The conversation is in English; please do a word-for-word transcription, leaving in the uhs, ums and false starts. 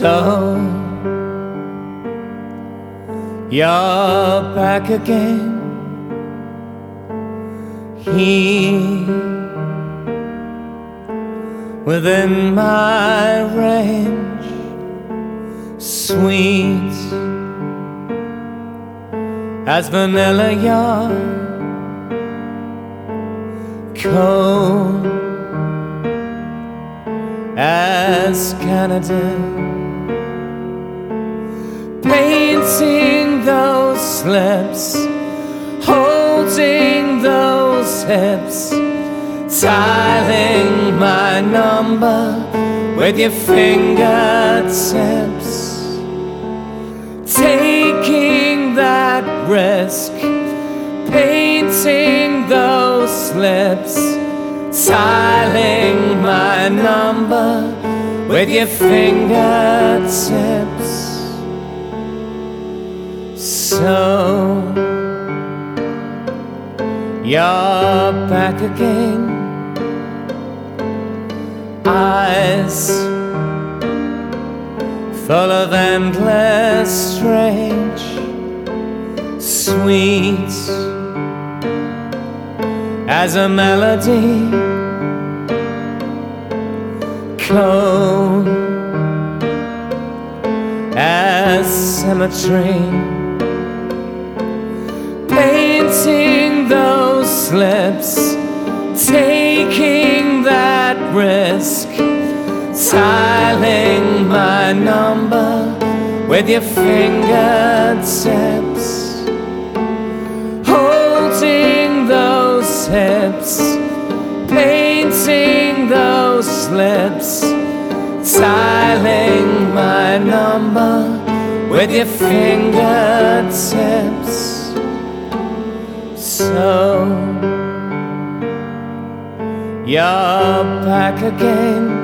So you're back again, here within my range, sweet as vanilla you're, cold as Canada. Painting those lips, holding those hips, dialing my number with your fingertips, taking that risk, painting those lips, dialing my number with your fingertips. So you're back again, eyes full of endless strange, sweet as a melody, cold as symmetry. Painting those lips, taking that risk, dialing my number with your fingertips, holding those hips, painting those lips, dialing my number with your fingertips. So you're back again,